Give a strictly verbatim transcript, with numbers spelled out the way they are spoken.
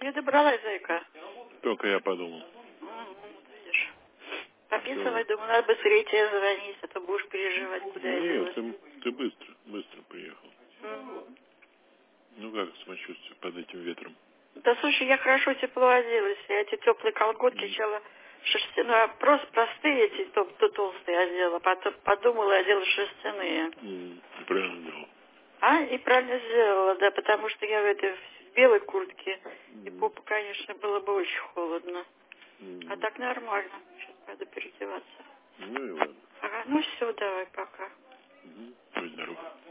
Я добралась, зайка. Только я подумал. М, видишь. Пописывай, думаю, надо быстрее тебе звонить, а то будешь переживать, куда я Нет, делась. ты, ты быстро, быстро приехал. Мгм. Ну как самочувствие под этим ветром? Да слушай, я хорошо тепло оделась. Я эти теплые колготки Mm. сначала шерстяные, а просто простые эти то, то толстые одела. Потом подумала, одела шерстяные. Mm. Правильно сделал. А, и правильно сделала, да, потому что я в этой в белой куртке, и Mm. попа, конечно, было бы очень холодно. А Mm. так нормально. Сейчас надо переодеваться. Ну и ладно. Ага, ну все, давай, пока. Mm. Будь здоров.